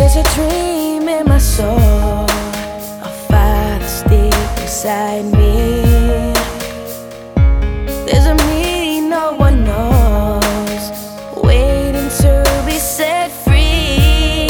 There's a dream in my soul, a fire that's deep inside me. There's a me no one knows, waiting to be set free.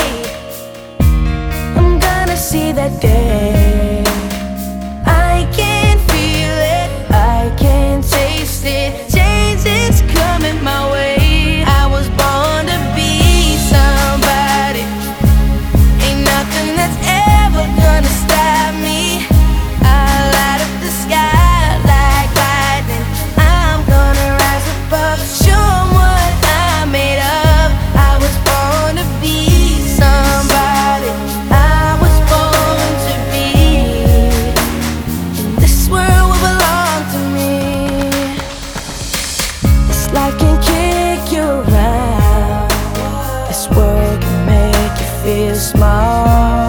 I'm gonna see that day. I can feel it, I can taste it. Change is coming my way. I was born to be somebody. Ain't nothing that's ever gonna stop me. I light up the sky like lightning. I'm gonna rise above, show 'em what I'm made of. I was born to be somebody. I was born to be. And this world will belong to me. This life can kick you around. This world can make you feel small.